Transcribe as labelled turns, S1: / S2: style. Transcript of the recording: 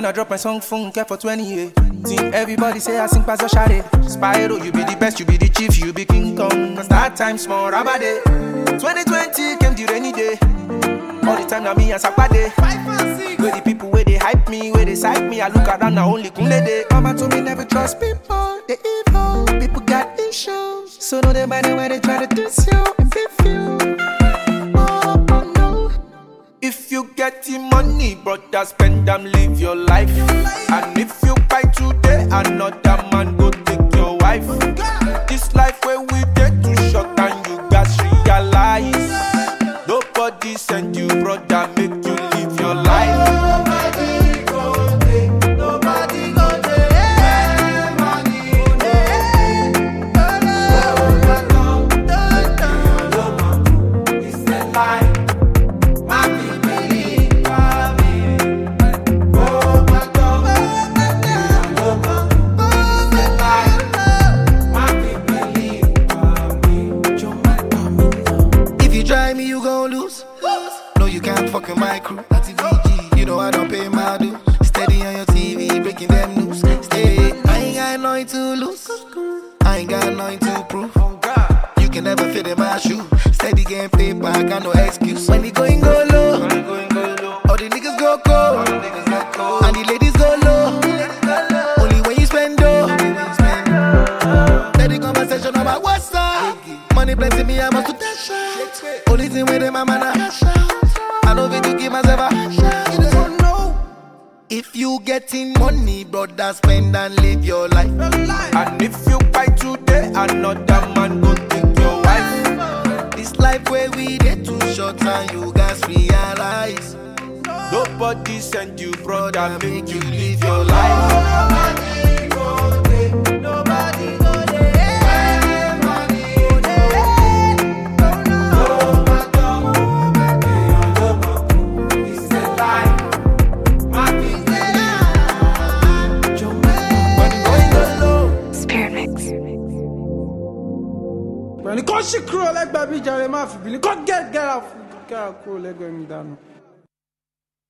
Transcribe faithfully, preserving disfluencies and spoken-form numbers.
S1: When I drop my song, phone care for twenty years. Think everybody say I sing pass your shade. Spyro, you be the best, you be the chief, you be King Kong. Cause that time small, rabade. twenty twenty came the rainy day. All the time now me and Sakpade. Where the people where they hype me, where they psych me, I look around now only Kunle day. Mama told me never trust people, they evil. People got issues, so no they mind when they try to diss you and beef you. Oh, oh no. If you get the money, brother, spend them, live your life. And if you buy today, another man go take your wife. This life where we get too short and you guys realize. Nobody send you, brother, make you live your life. Nobody go there, nobody go there. Money go there. It's a lie. My people believe me. Oh my God, it's a lie. My people believe me.
S2: If you try me, you gon' lose. No, you can't fuck with my crew. That's a D G. You know I don't pay my dues. Steady on your T V, breaking them news. Stay. I ain't got nothing to lose. I ain't got nothing to prove. You can never fit in my shoe. Steady getting paper, I got no excuse. When the going go low, all the niggas go cold, and the ladies go low. Only when you spend dough. Steady conversation about what's up. Money plenty, me I must do that shit. Only thing with them, I'm gonna cash out. I know fit to give myself a shot. You don't know. If you getting money, brother, spend and live your life.
S1: And if you buy today, another man go take your wife.
S2: This life where we get too short and you guys realize.
S1: Nobody send you, brother, make you live your life. Nobody go there, nobody go there.
S3: When you can't she crow like baby Jerry Murphy, you can't get get out, get out, crow like me down.